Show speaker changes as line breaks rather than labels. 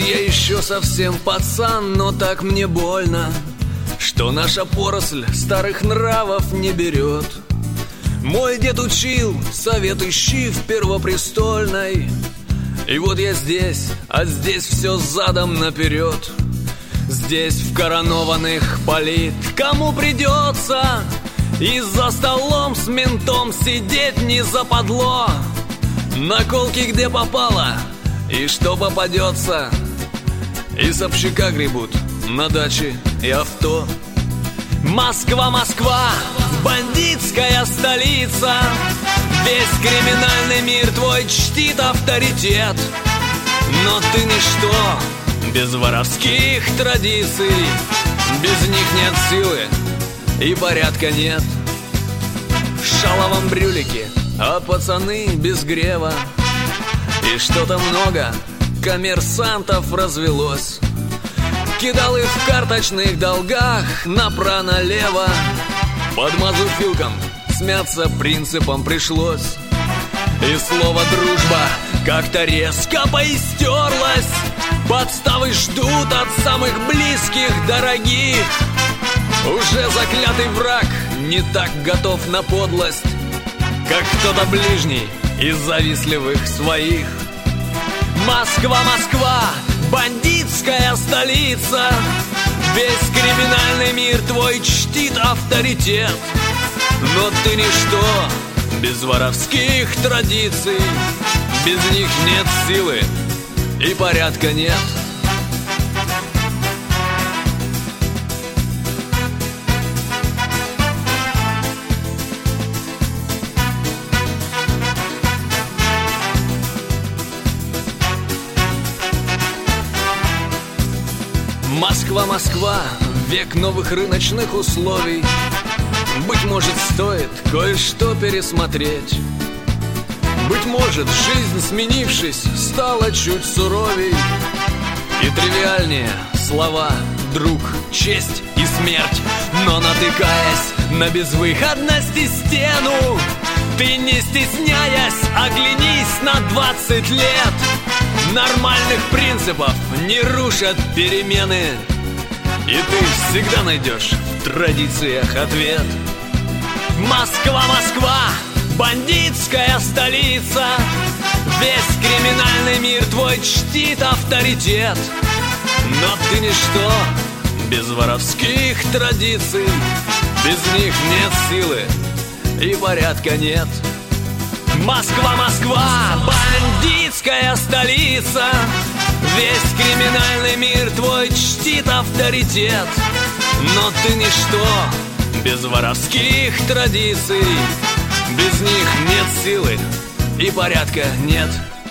я еще совсем пацан, но так мне больно, что наша поросль старых нравов не берет. Мой дед учил, совет ищи в Первопрестольной. И вот я здесь, а здесь все задом наперед. Здесь в коронованных палит кому придется, и за столом с ментом сидеть не западло. Наколки где попало, и что попадется. Из общака гребут на даче и авто. Москва, Москва, бандитская столица. Весь криминальный мир твой чтит авторитет. Но ты ничто без воровских традиций. Без них нет силы и порядка нет. В шаловом брюлике, а пацаны без грева. И что-то много коммерсантов развелось. Кидалы в карточных долгах направо-налево. Под мазуфилком смяться принципом пришлось. И слово «дружба» как-то резко поистерлось. Подставы ждут от самых близких, дорогих. Уже заклятый враг не так готов на подлость, как кто-то ближний из завистливых своих. Москва, Москва, бандитская столица. Весь криминальный мир твой чтит авторитет. Но ты ничто без воровских традиций. Без них нет силы и порядка нет. Москва, Москва, век новых рыночных условий. Быть может, стоит кое-что пересмотреть. Быть может, жизнь, сменившись, стала чуть суровей. И тривиальнее слова «друг», «честь» и «смерть». Но натыкаясь на безвыходность и стену, ты, не стесняясь, оглянись на 20 лет. Нормальных принципов не рушат перемены, и ты всегда найдешь в традициях ответ. Москва, Москва, бандитская столица. Весь криминальный мир твой чтит авторитет. Но ты ничто без воровских традиций. Без них нет силы и порядка нет. Москва, Москва, бандитская столица. Весь криминальный мир твой чтит авторитет. Но ты ничто без воровских традиций. Без них нет силы и порядка нет.